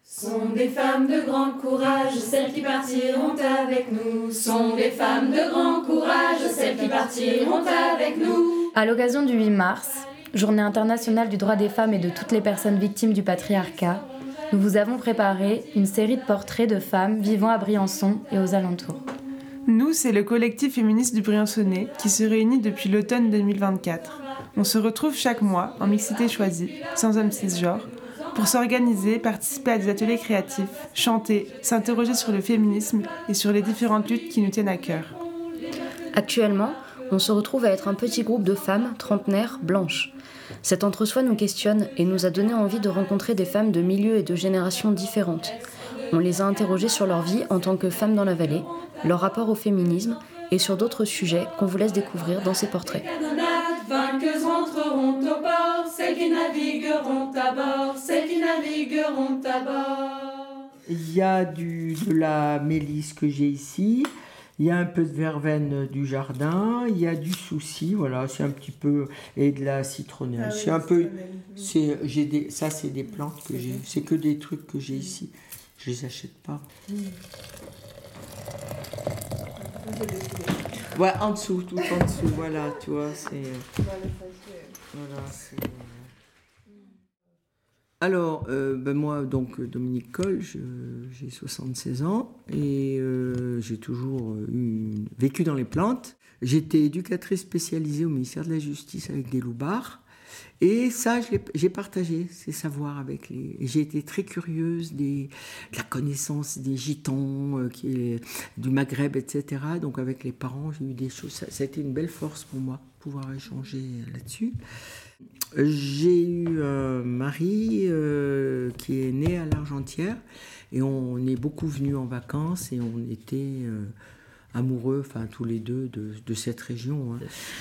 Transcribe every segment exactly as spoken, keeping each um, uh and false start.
Sont des femmes de grand courage, celles qui partiront avec nous. Sont des femmes de grand courage, celles qui partiront avec nous. À l'occasion du huit mars, Journée internationale du droit des femmes et de toutes les personnes victimes du patriarcat, nous vous avons préparé une série de portraits de femmes vivant à Briançon et aux alentours. Nous, c'est le collectif féministe du Briançonnais qui se réunit depuis l'automne deux mille vingt-quatre. On se retrouve chaque mois en mixité choisie, sans hommes cisgenres, pour s'organiser, participer à des ateliers créatifs, chanter, s'interroger sur le féminisme et sur les différentes luttes qui nous tiennent à cœur. Actuellement, on se retrouve à être un petit groupe de femmes trentenaires blanches. Cet entre-soi nous questionne et nous a donné envie de rencontrer des femmes de milieux et de générations différentes. On les a interrogées sur leur vie en tant que femmes dans la vallée, leur rapport au féminisme et sur d'autres sujets qu'on vous laisse découvrir dans ces portraits. Vainqueuses rentreront au port, celles qui navigueront à bord, celles qui navigueront à bord. Il y a du, de la mélisse que j'ai ici, il y a un peu de verveine du jardin, il y a du souci, voilà, c'est un petit peu, et de la citronnelle. Ah oui, c'est un peu, c'est, j'ai des, ça c'est des plantes que j'ai, c'est que des trucs que j'ai ici, je les achète pas. Mmh. Ouais, en dessous, tout en dessous, voilà, tu vois, c'est... Voilà, c'est... Alors, euh, ben moi, donc, Dominique Coll, je, j'ai soixante-seize ans et euh, j'ai toujours eu, vécu dans les plantes. J'étais éducatrice spécialisée au ministère de la Justice avec des loupards. Et ça, je l'ai, j'ai partagé ces savoirs avec les... J'ai été très curieuse des, de la connaissance des gitans, euh, qui est, du Maghreb, et cetera. Donc avec les parents, j'ai eu des choses... Ça, ça a été une belle force pour moi, pouvoir échanger là-dessus. J'ai eu un mari euh, qui est né à l'Argentière et on est beaucoup venus en vacances et on était euh, amoureux, enfin tous les deux, de, de cette région. Hein.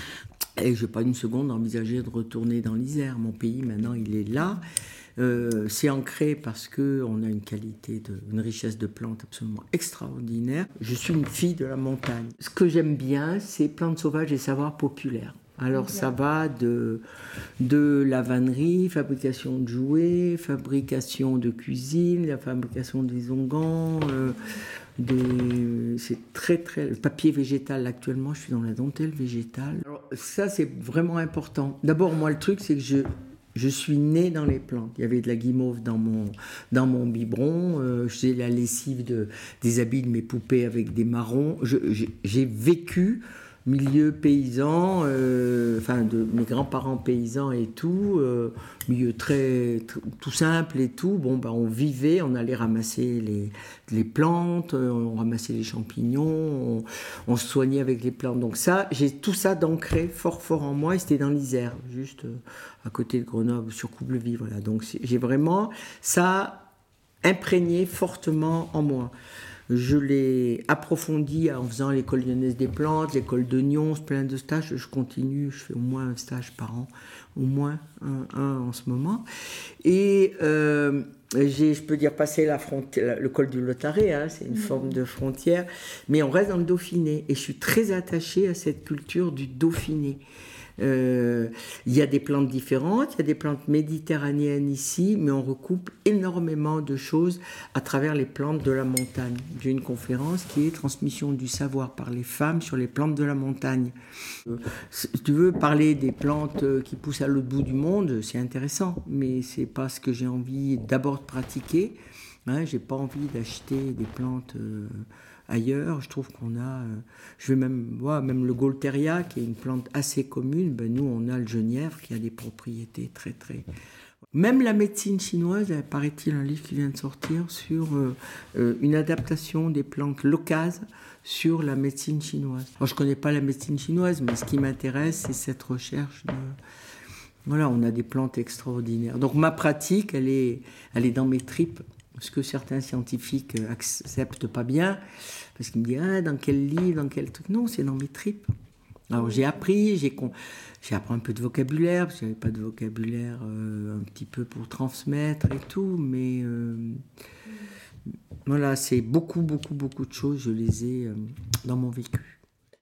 Et je n'ai pas une seconde envisagé de retourner dans l'Isère. Mon pays, maintenant, il est là. Euh, c'est ancré parce qu'on a une qualité, de, une richesse de plantes absolument extraordinaire. Je suis une fille de la montagne. Ce que j'aime bien, c'est plantes sauvages et savoirs populaires. Alors ça va de, de la vannerie, fabrication de jouets, fabrication de cuisine, la fabrication des onguents, euh, des, c'est très très... Le papier végétal, actuellement, je suis dans la dentelle végétale. Alors ça, c'est vraiment important. D'abord, moi, le truc, c'est que je, je suis née dans les plantes. Il y avait de la guimauve dans mon, dans mon biberon. Euh, je faisais la lessive de, des habits de mes poupées avec des marrons. Je, j'ai, j'ai vécu... milieu paysan, euh, enfin de mes grands-parents paysans et tout, euh, milieu très, très tout simple et tout. Bon, ben on vivait, on allait ramasser les, les plantes, on ramassait les champignons, on, on se soignait avec les plantes. Donc ça, j'ai tout ça d'ancré fort fort en moi et c'était dans l'Isère, juste à côté de Grenoble, sur Coublevis, voilà. Donc j'ai vraiment ça imprégné fortement en moi. Je l'ai approfondi en faisant l'école lyonnaise des plantes, l'école de Nyon, plein de stages. Je continue, je fais au moins un stage par an, au moins un, un en ce moment. Et euh, j'ai, je peux dire, passé la frontière, le col du Lotaré, hein, c'est une mmh. forme de frontière, mais on reste dans le Dauphiné. Et je suis très attachée à cette culture du Dauphiné. Euh, il y a des plantes différentes, il y a des plantes méditerranéennes ici, mais on recoupe énormément de choses à travers les plantes de la montagne. J'ai une conférence qui est transmission du savoir par les femmes sur les plantes de la montagne. Euh, si tu veux parler des plantes qui poussent à l'autre bout du monde, c'est intéressant, mais c'est pas ce que j'ai envie d'abord de pratiquer. Hein, j'ai pas envie d'acheter des plantes euh, ailleurs. Je trouve qu'on a, euh, je vais même voir, même le Gaultheria, qui est une plante assez commune, ben nous on a le genièvre qui a des propriétés très très... Même la médecine chinoise, il paraît-il un livre qui vient de sortir sur euh, euh, une adaptation des plantes locales sur la médecine chinoise. Alors je connais pas la médecine chinoise, mais ce qui m'intéresse, c'est cette recherche de... Voilà, on a des plantes extraordinaires. Donc ma pratique, elle est, elle est dans mes tripes. Ce que certains scientifiques acceptent pas bien, parce qu'ils me disent ah, dans quel livre, dans quel truc. Non, c'est dans mes tripes. Alors j'ai appris, j'ai, con... j'ai appris un peu de vocabulaire, parce que j'avais pas de vocabulaire euh, un petit peu pour transmettre et tout, mais euh... voilà, c'est beaucoup, beaucoup, beaucoup de choses, je les ai euh, dans mon vécu.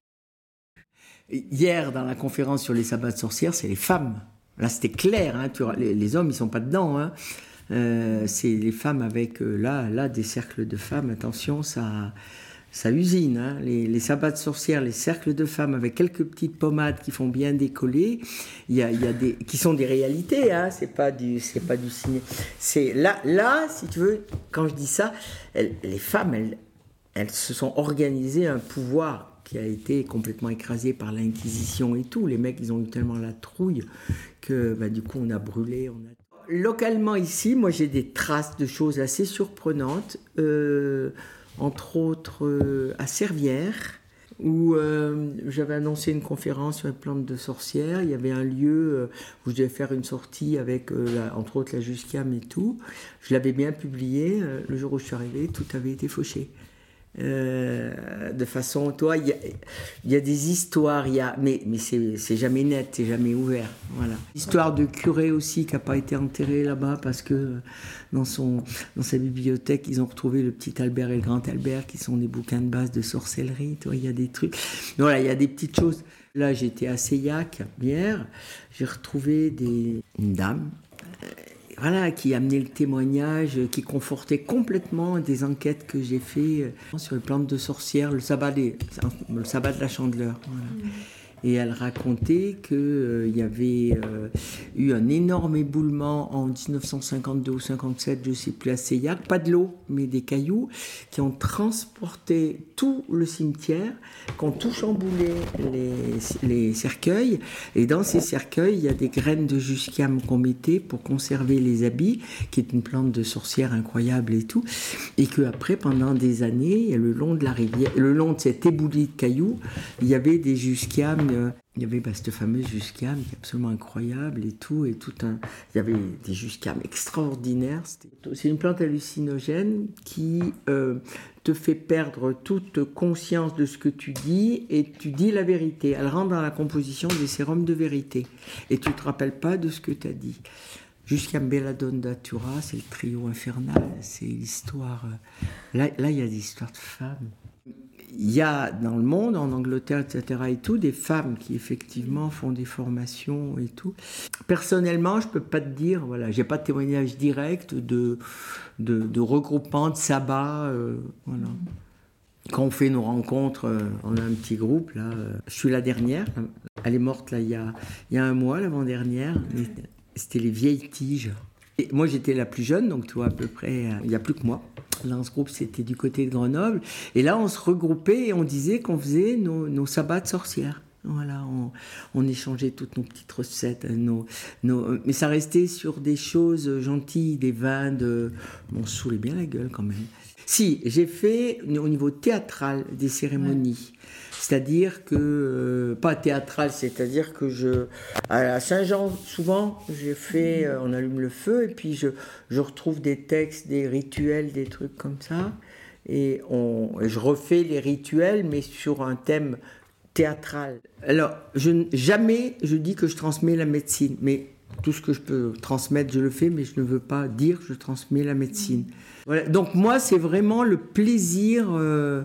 Hier, dans la conférence sur les sabbats de sorcières, c'est les femmes. Là, c'était clair, hein, tu... les, les hommes, ils sont pas dedans, hein. Euh, c'est les femmes avec, euh, là, là, des cercles de femmes, attention, ça... Ça usine, hein. les, les sabbats de sorcières, les cercles de femmes avec quelques petites pommades qui font bien décoller, il y a, il y a des, qui sont des réalités, hein. c'est pas du, c'est pas du ciné. C'est là, là, si tu veux, quand je dis ça, elles, les femmes, elles, elles se sont organisées un pouvoir qui a été complètement écrasé par l'Inquisition et tout. Les mecs, ils ont eu tellement la trouille que bah, du coup, on a brûlé. On a... Localement ici, moi, j'ai des traces de choses assez surprenantes. Euh, entre autres euh, à Servières, où euh, j'avais annoncé une conférence sur les plantes de sorcières. Il y avait un lieu euh, où je devais faire une sortie avec, euh, la, entre autres, la Jusquiame et tout. Je l'avais bien publié. Euh, le jour où je suis arrivé, tout avait été fauché. Euh, de façon, toi, il y a, y a des histoires, y a, mais, mais c'est, c'est jamais net, c'est jamais ouvert. Voilà. L'histoire de curé aussi qui n'a pas été enterré là-bas parce que dans, son, dans sa bibliothèque, ils ont retrouvé le petit Albert et le grand Albert qui sont des bouquins de base de sorcellerie. Il y a des trucs. Voilà, il y a des petites choses. Là, j'étais à Seillac hier, j'ai retrouvé des, une dame. Euh, Voilà, qui amenait le témoignage, qui confortait complètement des enquêtes que j'ai faites sur les plantes de sorcières, le sabbat, des, le sabbat de la Chandeleur. Voilà. Mmh. Et elle racontait qu'il euh, y avait euh, eu un énorme éboulement en dix-neuf cent cinquante-deux ou cinquante-sept, je ne sais plus, à Seillac, pas de l'eau, mais des cailloux, qui ont transporté tout le cimetière, qui ont tout chamboulé les, les cercueils. Et dans ces cercueils, il y a des graines de Jusquiame qu'on mettait pour conserver les habits, qui est une plante de sorcière incroyable et tout. Et qu'après, pendant des années, le long de la rivière, le long de cet éboulis de cailloux, il y avait des Jusquiames. Il y avait bah, cette fameuse Jusquiame qui est absolument incroyable et tout, et tout un... il y avait des Jusquiames extraordinaires. C'était... C'est une plante hallucinogène qui euh, te fait perdre toute conscience de ce que tu dis et tu dis la vérité. Elle rentre dans la composition des sérums de vérité et tu ne te rappelles pas de ce que tu as dit. Jusquiame Belladone Datura, c'est le trio infernal, c'est l'histoire... Là, là, il y a des histoires de femmes. Il y a dans le monde, en Angleterre, et cetera et tout, des femmes qui effectivement font des formations et tout. Personnellement, je peux pas te dire, voilà, j'ai pas de témoignage direct de, de, de regroupement, de sabbat, euh, voilà. Quand on fait nos rencontres, euh, on a un petit groupe, là, euh, je suis la dernière, elle est morte là il y a, il y a un mois, l'avant-dernière, c'était les vieilles tiges. Et moi, j'étais la plus jeune, donc tu vois, à peu près, euh, il n'y a plus que moi. Dans ce groupe, c'était du côté de Grenoble. Et là, on se regroupait et on disait qu'on faisait nos, nos sabbats de sorcières. Voilà, on, on échangeait toutes nos petites recettes. Nos, nos, mais ça restait sur des choses gentilles, des vins de... On se saoulait bien la gueule quand même. Si, j'ai fait au niveau théâtral des cérémonies. Ouais. C'est-à-dire que, euh, pas théâtral, c'est-à-dire que je, à Saint-Jean, souvent, j'ai fait, euh, on allume le feu et puis je, je retrouve des textes, des rituels, des trucs comme ça. Et, on, et je refais les rituels, mais sur un thème théâtral. Alors, je, jamais je dis que je transmets la médecine, mais tout ce que je peux transmettre, je le fais, mais je ne veux pas dire que je transmets la médecine. Voilà. Donc moi, c'est vraiment le plaisir... Euh,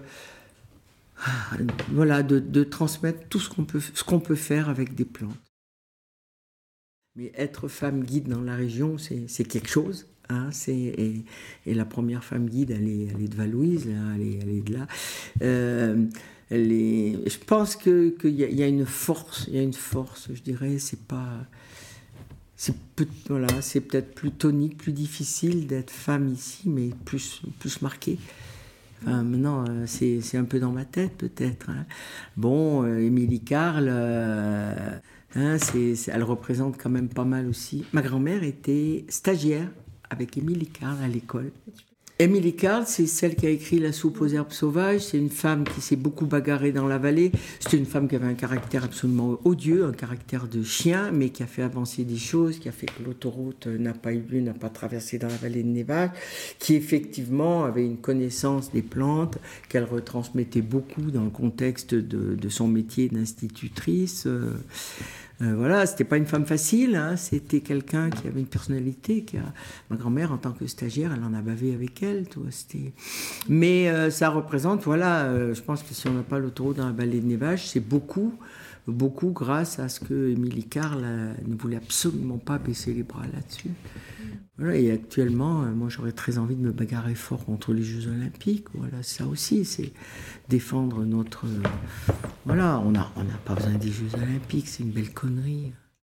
Voilà, de, de transmettre tout ce qu'on peut, ce qu'on peut faire avec des plantes. Mais être femme guide dans la région, c'est, c'est quelque chose. Hein, c'est, et, et la première femme guide, elle est, elle est de Val-Louise, là, elle, est, elle est de là. Euh, elle est, je pense qu'il que y, y a une force, il y a une force, je dirais, c'est pas... C'est, peut, voilà, c'est peut-être plus tonique, plus difficile d'être femme ici, mais plus, plus marqué. Enfin, maintenant, euh, c'est, c'est un peu dans ma tête, peut-être. Hein. Bon, euh, Émilie Carle, euh, hein, c'est, c'est, elle représente quand même pas mal aussi. Ma grand-mère était stagiaire avec Émilie Carle à l'école. Émilie Carle, c'est celle qui a écrit La soupe aux herbes sauvages. C'est une femme qui s'est beaucoup bagarrée dans la vallée. C'est une femme qui avait un caractère absolument odieux, un caractère de chien, mais qui a fait avancer des choses, qui a fait que l'autoroute n'a pas eu lieu, n'a pas traversé dans la vallée de Nevache, qui effectivement avait une connaissance des plantes, qu'elle retransmettait beaucoup dans le contexte de, de son métier d'institutrice. Euh, Euh, voilà, c'était pas une femme facile, hein, c'était quelqu'un qui avait une personnalité. Qui a... Ma grand-mère, en tant que stagiaire, elle en a bavé avec elle. Toi, c'était... Mais euh, ça représente, voilà, euh, je pense que si on n'a pas l'autoroute dans la vallée de Nevache, c'est beaucoup beaucoup grâce à ce que Émilie Carle euh, ne voulait absolument pas baisser les bras là-dessus. Voilà, et actuellement, euh, moi j'aurais très envie de me bagarrer fort contre les Jeux Olympiques. Voilà, ça aussi, c'est défendre notre... Euh, voilà, on n'a on n'a pas besoin des Jeux Olympiques, c'est une belle connerie.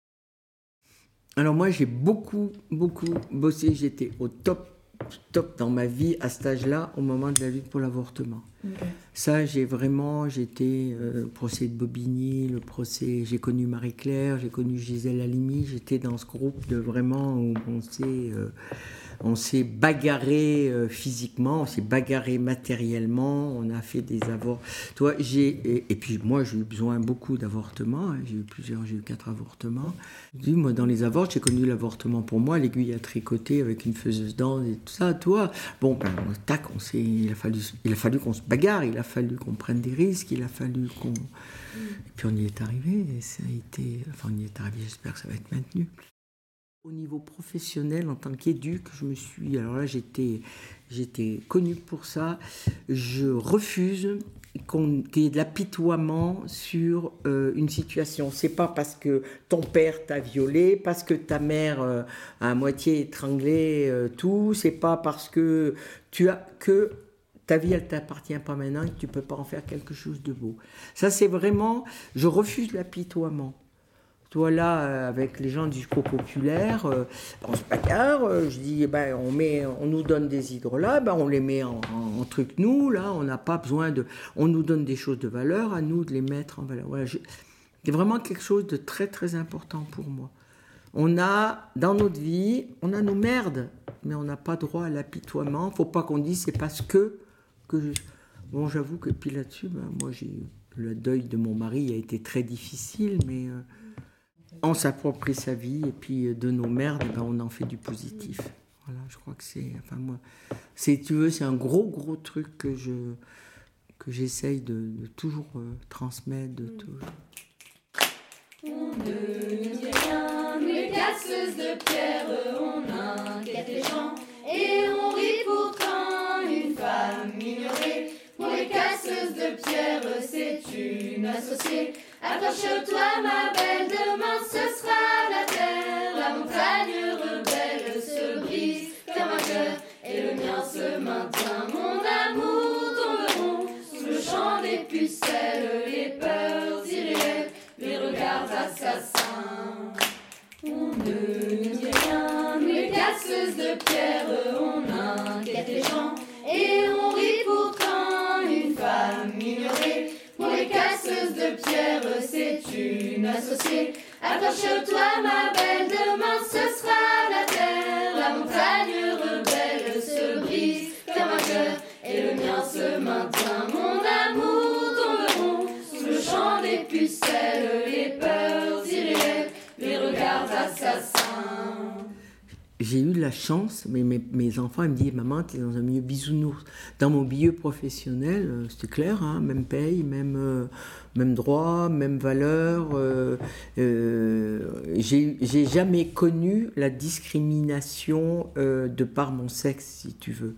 Alors moi j'ai beaucoup, beaucoup bossé, j'étais au top, top dans ma vie à cet âge-là, au moment de la lutte pour l'avortement. Okay. Ça, j'ai vraiment, j'étais euh, le procès de Bobigny, le procès, j'ai connu Marie-Claire, j'ai connu Gisèle Halimi, j'étais dans ce groupe de vraiment où on s'est, euh, on s'est bagarré euh, physiquement, on s'est bagarré matériellement, on a fait des avorts. Toi, j'ai, et, et puis moi, j'ai eu besoin beaucoup d'avortements, hein, j'ai eu plusieurs, j'ai eu quatre avortements. Dis, moi, dans les avorts, j'ai connu l'avortement pour moi, l'aiguille à tricoter avec une faiseuse d'anse et tout ça, toi. Bon, ben, tac, on s'est, il a fallu, il a fallu qu'on se bagarre, il a fallu qu'on prenne des risques, il a fallu qu'on... Et puis on y est arrivé, et ça a été... Enfin, on y est arrivé, j'espère que ça va être maintenu. Au niveau professionnel, en tant qu'éduc, je me suis... Alors là, j'étais, j'étais connue pour ça. Je refuse qu'on, qu'il y ait de l'apitoiement sur euh, une situation. C'est pas parce que ton père t'a violé, parce que ta mère euh, a à moitié étranglé euh, tout, c'est pas parce que tu as... que ta vie, elle ne t'appartient pas maintenant et que tu ne peux pas en faire quelque chose de beau. Ça, c'est vraiment... Je refuse l'apitoiement. Toi, là, euh, avec les gens du Secours populaire, euh, on se bagarre, euh, je dis, eh ben, on, met, on nous donne des hydrolats, ben, on les met en, en, en truc, nous, là, on n'a pas besoin de... On nous donne des choses de valeur, à nous de les mettre en valeur. Voilà, je, c'est vraiment quelque chose de très, très important pour moi. On a, dans notre vie, on a nos merdes, mais on n'a pas droit à l'apitoiement. Il ne faut pas qu'on dise, c'est parce que... que je... Bon, j'avoue que puis là-dessus, ben, moi, j'ai... le deuil de mon mari a été très difficile, mais... Euh, on s'approprie sa vie et puis de nos merdes, ben on en fait du positif. Voilà, je crois que c'est, enfin moi, c'est, tu veux, c'est un gros gros truc que je, que j'essaye de, de toujours euh, transmettre, de toujours. On ne nous dit rien, nous les casseuses de pierre, on inquiète les gens et on rit pourtant une femme ignorée. Pour les casseuses de pierre, c'est une associée. Accroche-toi ma belle, demain ce sera la terre. La montagne rebelle se brise comme un cœur et le mien se maintient. Mon amour tomberont sous le champ des pucelles, les peurs irréelles, les regards assassins. On ne nous dit rien, nous les casseuses de pierre, on inquiète les gens et on rit pourtant une femme ignorée. Pour les casseuses de pierre, c'est une associée. Accroche-toi ma belle, demain ce sera la terre. La montagne rebelle se brise comme un cœur et le mien se maintient. Mon amour tomberont sous le champ des pucelles, les peurs irréelles, les regards assassins. J'ai eu la chance, mais mes, mes enfants ils me disent « Maman, tu es dans un milieu bisounours ». Dans mon milieu professionnel, euh, c'était clair, hein, même paye, même, euh, même droit, même valeur. Euh, euh, j'ai, j'ai jamais connu la discrimination euh, de par mon sexe, si tu veux.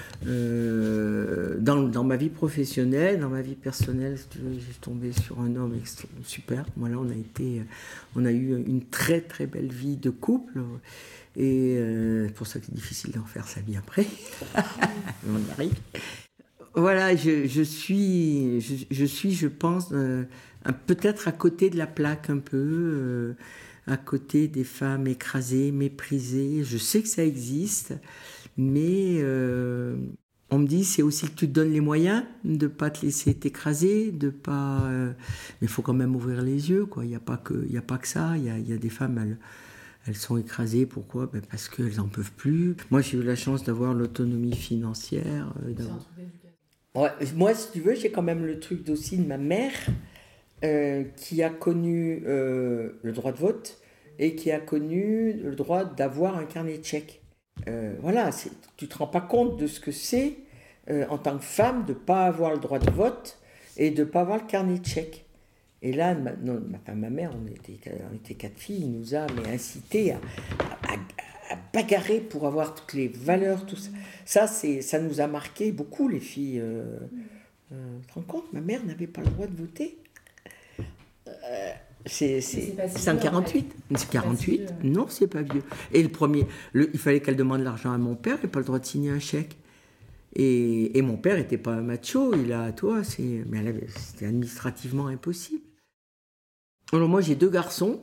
Euh, dans, dans ma vie professionnelle, dans ma vie personnelle, si tu veux, j'ai tombé sur un homme extra, super. Voilà, on a été, on a eu une très très belle vie de couple. Et euh, c'est pour ça que c'est difficile d'en faire sa vie après. On y arrive. Voilà, je, je, suis, je, je suis, je pense, euh, un, peut-être à côté de la plaque un peu, euh, à côté des femmes écrasées, méprisées. Je sais que ça existe, mais euh, on me dit c'est aussi que tu te donnes les moyens de ne pas te laisser t'écraser, de pas. Euh, mais il faut quand même ouvrir les yeux, quoi. Il n'y a pas que, il y a pas que ça. Il y a, il y a des femmes. Elles, Elles sont écrasées, pourquoi ? Ben parce qu'elles n'en peuvent plus. Moi, j'ai eu la chance d'avoir l'autonomie financière. Euh, d'avoir... Ouais, moi, si tu veux, j'ai quand même le truc aussi de ma mère euh, qui a connu euh, le droit de vote et qui a connu le droit d'avoir un carnet de chèques. Euh, voilà, c'est, tu ne te rends pas compte de ce que c'est euh, en tant que femme de ne pas avoir le droit de vote et de ne pas avoir le carnet de chèques. Et là, ma, non, ma, ma mère, on était, on était quatre filles, il nous a mais incité à, à, à bagarrer pour avoir toutes les valeurs, tout ça. Ça, c'est, ça nous a marqué beaucoup, les filles. Euh, euh, tu te rends compte, ma mère n'avait pas le droit de voter. Euh, c'est, c'est, c'est pas si c'est en vieux, quarante-huit. C'est quarante-huit. pas si vieux. Non, c'est pas vieux. Et le premier, le, il fallait qu'elle demande l'argent à mon père, il n'a pas le droit de signer un chèque. Et, et mon père n'était pas un macho, il a, toi, c'est, mais elle avait, c'était administrativement impossible. Alors moi, j'ai deux garçons,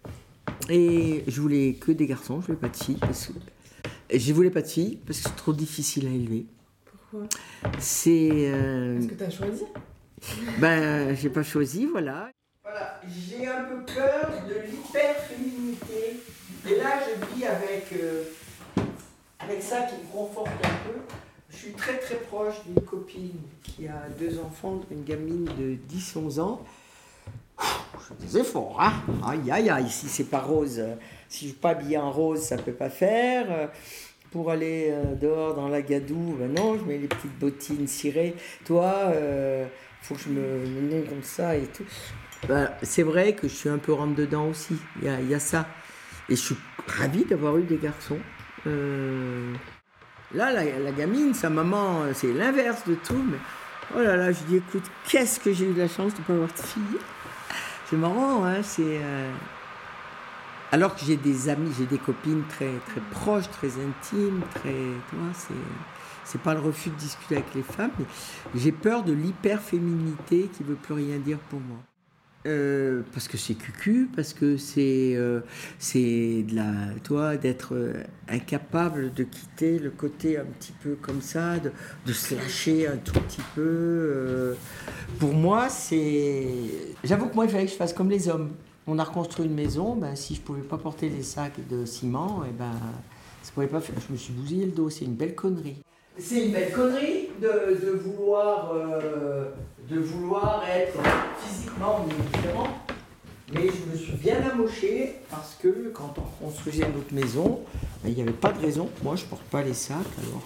et je voulais que des garçons, je voulais pas de filles. Parce que, je voulais pas de filles, parce que c'est trop difficile à élever. Pourquoi ? C'est... Euh, Est-ce que t'as choisi ? Ben, j'ai pas choisi, voilà. Voilà, j'ai un peu peur de l'hyperféminité. Et là, je vis avec, euh, avec ça qui me conforte un peu. Je suis très très proche d'une copine qui a deux enfants, une gamine de dix onze ans. Je fais des efforts, hein. Aïe, aïe, aïe, si c'est pas rose, si je ne suis pas habillée en rose, ça peut pas faire. Pour aller euh, dehors dans la gadoue, ben non, je mets les petites bottines cirées. Toi, euh, faut que je me mène comme ça et tout. Ben, c'est vrai que je suis un peu rentre-dedans aussi, il y a, il y a ça. Et je suis ravie d'avoir eu des garçons. Euh... Là, la, la gamine, sa maman, c'est l'inverse de tout. Mais oh là là, je dis, écoute, qu'est-ce que j'ai eu de la chance de ne pas avoir de fille. C'est marrant, hein, c'est... Euh... Alors que j'ai des amis, j'ai des copines très, très proches, très intimes, très... Tu vois, c'est... C'est pas le refus de discuter avec les femmes, mais j'ai peur de l'hyperféminité qui veut plus rien dire pour moi. Euh, parce que c'est cucu, parce que c'est, euh, c'est de la, toi, d'être euh, incapable de quitter le côté un petit peu comme ça, de, de se lâcher un tout petit peu. Euh, pour moi, c'est... J'avoue que moi, il fallait que je fasse comme les hommes. On a reconstruit une maison, ben, si je ne pouvais pas porter les sacs de ciment, eh ben, ça pouvait pas faire. Je me suis bousillé le dos, c'est une belle connerie. C'est une belle connerie de, de, vouloir, euh, de vouloir être physiquement différent. Mais je me suis bien amoché parce que quand on construisait notre maison, ben, il n'y avait pas de raison que moi je ne porte pas les sacs alors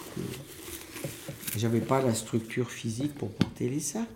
que j'avais pas la structure physique pour porter les sacs.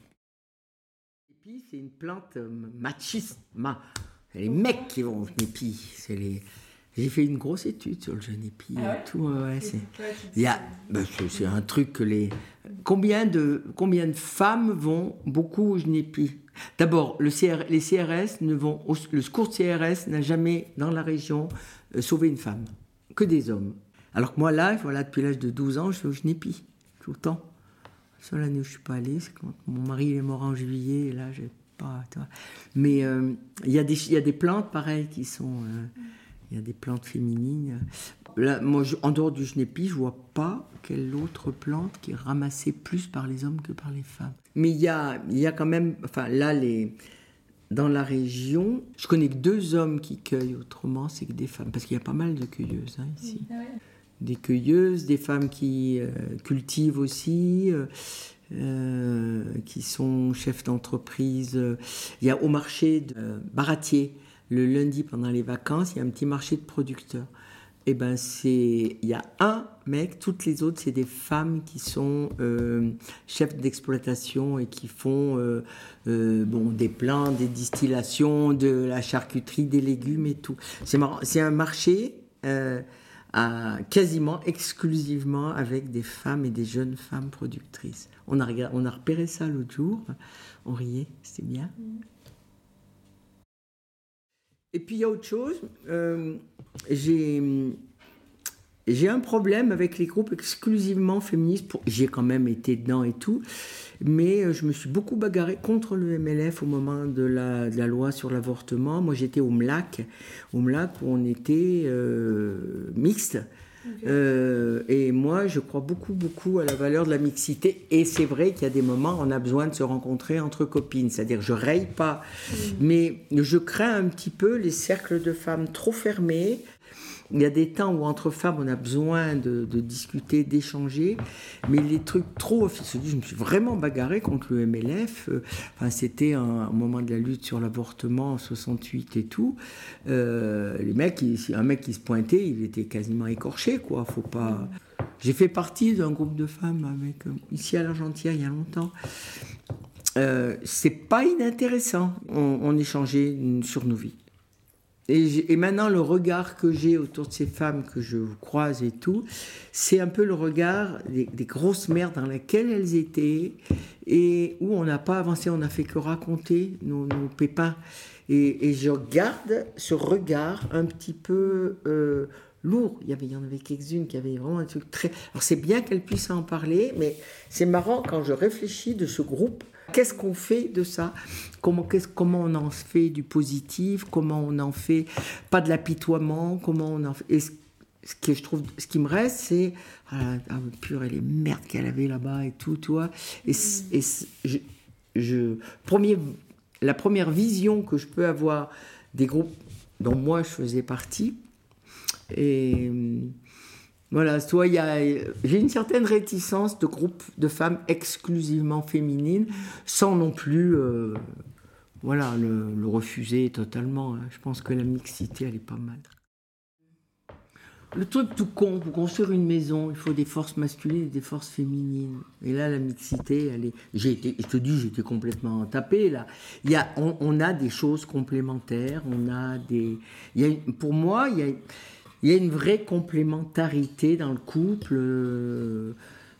Et puis c'est une plante machiste. C'est les mecs qui vont au épi. C'est les... J'ai fait une grosse étude sur le jeune épi ah ouais et tout. Ouais, c'est, il y a, ben, c'est, c'est un truc que les... Combien de, combien de femmes vont beaucoup au jeune épi ? D'abord, le C R, les C R S ne vont... Le secours de C R S n'a jamais, dans la région, euh, sauvé une femme. Que des hommes. Alors que moi, là, voilà, depuis l'âge de douze ans, je vais au jeune épi. Tout le temps. La seule année où je ne suis pas allée, c'est quand mon mari il est mort en juillet. Et là, j'ai pas... Tu vois. Mais euh, il y a des, il y a des plantes, pareil, qui sont... Euh, Il y a des plantes féminines. Là, moi, je, en dehors du genépi, je ne vois pas quelle autre plante qui est ramassée plus par les hommes que par les femmes. Mais il y a, il y a quand même... Enfin, là, les, dans la région, je connais que deux hommes qui cueillent. Autrement, c'est que des femmes. Parce qu'il y a pas mal de cueilleuses hein, ici. Ah ouais. Des cueilleuses, des femmes qui euh, cultivent aussi, euh, euh, qui sont chefs d'entreprise. Il y a au marché de euh, Baratier. Le lundi, pendant les vacances, il y a un petit marché de producteurs. Et ben c'est, il y a un mec, toutes les autres, c'est des femmes qui sont euh, chefs d'exploitation et qui font euh, euh, bon, des plants, des distillations, de la charcuterie, des légumes et tout. C'est marrant. C'est un marché euh, à, quasiment exclusivement avec des femmes et des jeunes femmes productrices. On a, regardé, on a repéré ça l'autre jour. On riait, c'était bien. Et puis il y a autre chose, euh, j'ai, j'ai un problème avec les groupes exclusivement féministes, pour, j'ai quand même été dedans et tout, mais je me suis beaucoup bagarrée contre le M L F au moment de la, de la loi sur l'avortement. Moi j'étais au M L A C, au M L A C où on était euh, mixte. Okay. Euh, et moi, je crois beaucoup, beaucoup à la valeur de la mixité. Et c'est vrai qu'il y a des moments où on a besoin de se rencontrer entre copines. C'est-à-dire, je raye pas. Mmh. Mais je crains un petit peu les cercles de femmes trop fermés. Il y a des temps où entre femmes, on a besoin de, de discuter, d'échanger. Mais les trucs trop officiels, je me suis vraiment bagarrée contre le M L F. Enfin, c'était un, un moment de la lutte sur l'avortement en soixante-huit et tout. Euh, les mecs, il, un mec qui se pointait, il était quasiment écorché, quoi. Faut pas... J'ai fait partie d'un groupe de femmes avec, ici à l'Argentière il y a longtemps. Euh, c'est pas inintéressant. On, on échangeait sur nos vies. Et, et maintenant, le regard que j'ai autour de ces femmes que je croise et tout, c'est un peu le regard des, des grosses mères dans lesquelles elles étaient et où on n'a pas avancé, on n'a fait que raconter nos, nos pépins. Et, et je garde ce regard un petit peu euh, lourd. Il y avait, il y en avait quelques-unes qui avaient vraiment un truc très... Alors c'est bien qu'elles puissent en parler, mais c'est marrant quand je réfléchis de ce groupe. Qu'est-ce qu'on fait de ça ? Comment, comment on en fait du positif ? Comment on en fait pas de l'apitoiement ? Comment on en fait... Et ce, ce que je trouve, ce qui me reste, c'est ah, ah purée, les merdes qu'elle avait là-bas et tout, toi. Et, et je, je premier, la première vision que je peux avoir des groupes dont moi je faisais partie. Et voilà, soit il y a, j'ai une certaine réticence de groupes de femmes exclusivement féminines, sans non plus, euh, voilà, le, le refuser totalement. Hein. Je pense que la mixité, elle est pas mal. Le truc tout con, pour construire une maison, il faut des forces masculines et des forces féminines. Et là, la mixité, elle est... J'ai été, je te dis, j'étais complètement tapée, là. Il y a, on, on a des choses complémentaires, on a des... Il y a, pour moi, il y a... Il y a une vraie complémentarité dans le couple. Euh,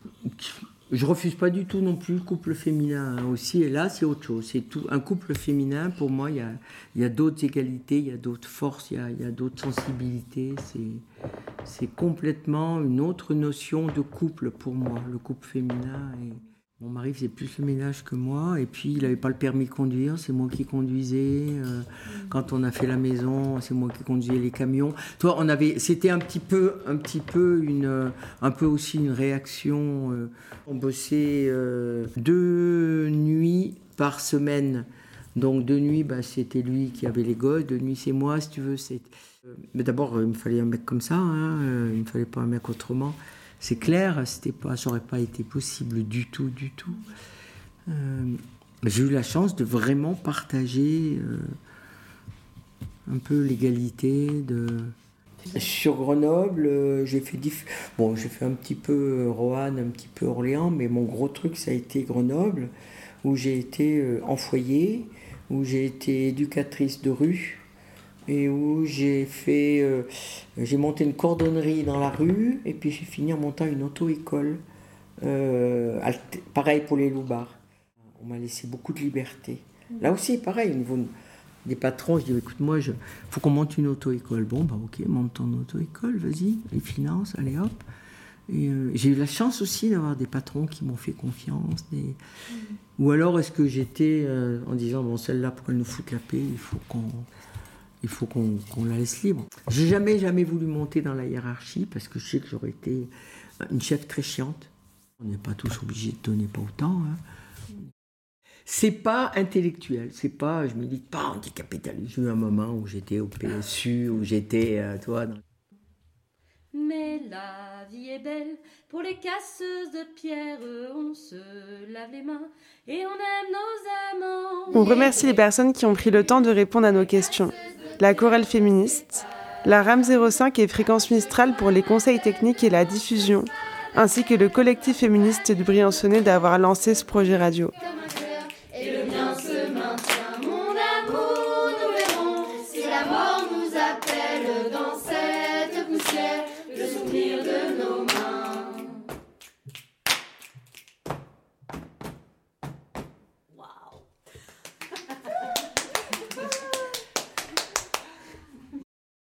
je refuse pas du tout non plus le couple féminin hein, aussi. Et là, c'est autre chose. C'est tout, un couple féminin, pour moi, il y a, il y a d'autres égalités, il y a d'autres forces, il y a, il y a d'autres sensibilités. C'est, c'est complètement une autre notion de couple pour moi, le couple féminin. Et mon mari faisait plus le ménage que moi, et puis il n'avait pas le permis de conduire, c'est moi qui conduisais. Euh, quand on a fait la maison, c'est moi qui conduisais les camions. Toi, on avait, c'était un petit peu, un petit peu une, un peu aussi une réaction. Euh, on bossait euh, deux nuits par semaine, donc deux nuits, bah, c'était lui qui avait les gosses, deux nuits c'est moi, si tu veux. C'est... Mais d'abord, il me fallait un mec comme ça, hein, euh, il ne me fallait pas un mec autrement. C'est clair, c'était pas, ça n'aurait pas été possible du tout, du tout. Euh, j'ai eu la chance de vraiment partager euh, un peu l'égalité. De... Sur Grenoble, euh, j'ai fait diff... bon, j'ai fait un petit peu Roanne, un petit peu Orléans, mais mon gros truc, ça a été Grenoble, où j'ai été euh, en foyer, où j'ai été éducatrice de rue. Et où j'ai fait, euh, j'ai monté une cordonnerie dans la rue, et puis j'ai fini en montant une auto-école. Euh, pareil pour les loupards. On m'a laissé beaucoup de liberté. Là aussi, pareil, au niveau des patrons, je dis, écoute, moi, il faut qu'on monte une auto-école. Bon, bah ok, monte ton auto-école, vas-y, les finances, allez hop. Et euh, j'ai eu la chance aussi d'avoir des patrons qui m'ont fait confiance. Des... Mmh. Ou alors, est-ce que j'étais euh, en disant, bon, celle-là, pour qu'elle nous foute la paix, il faut qu'on... Il faut qu'on, qu'on la laisse libre. J'ai jamais, jamais voulu monter dans la hiérarchie parce que je sais que j'aurais été une chef très chiante. On n'est pas tous obligés de donner pas autant. Hein. C'est pas intellectuel. C'est pas, je me dis pas anticapitaliste. J'ai eu un moment où j'étais au P S U, où j'étais, euh, toi. Dans... Mais la vie est belle pour les casseuses de pierre. On se lave les mains et on aime nos amants. On remercie les personnes qui ont pris le temps de répondre à nos questions. La chorale féministe, la RAM zéro cinq et Fréquence Mistral pour les conseils techniques et la diffusion, ainsi que le collectif féministe du Briançonnais d'avoir lancé ce projet radio. Et le mien se maintient, mon amour, nous verrons si la mort nous appelle dans